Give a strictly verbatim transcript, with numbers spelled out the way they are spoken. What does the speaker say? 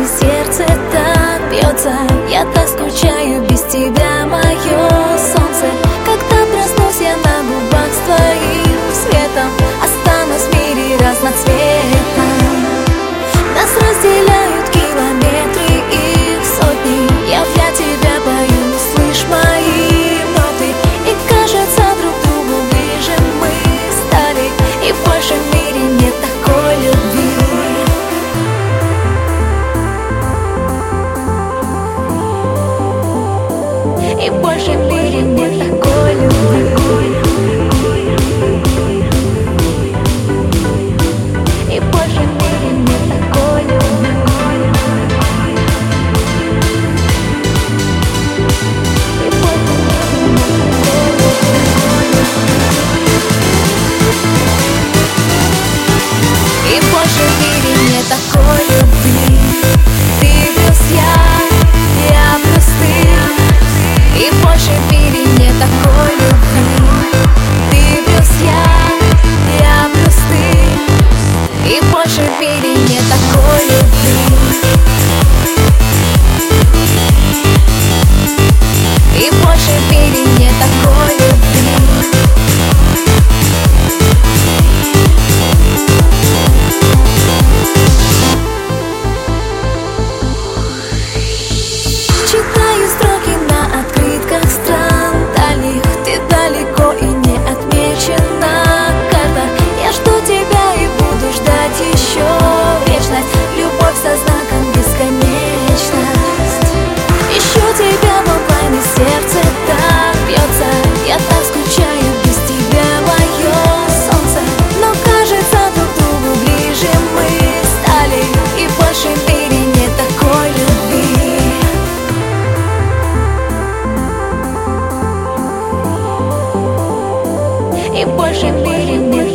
онлайне сердце так бьется. Я так скучаю без тебя, мое солнце. Когда проснусь я на губах с твоим светом, останусь в мире разноцветном. Нас разделяют километры, их сотни. Я для тебя пою, слышь мои ноты. И кажется, друг другу ближе мы стали, и больше в мире нет такой любви. И больше в мире нет такой любви. И больше в мире нет такой любви. И больше в мире нет такой любви. Ты плюс я, я плюс ты. И больше в мире нет такой любви. Ты плюс я, я плюс ты. И больше в мире нет такой любви. И больше в мире нет такой любви. Читаю строки на открытках стран дальних. Ты далеко и не отмечен на картах. Я жду тебя и буду ждать еще вечность. Любовь со знаком бесконечность. Ищу тебя в онлайне, сердце так бьется. Я так скучаю без тебя, мое солнце. Но кажется, друг другу ближе мы стали, и больше в мире нет такой любви. И больше в мире нет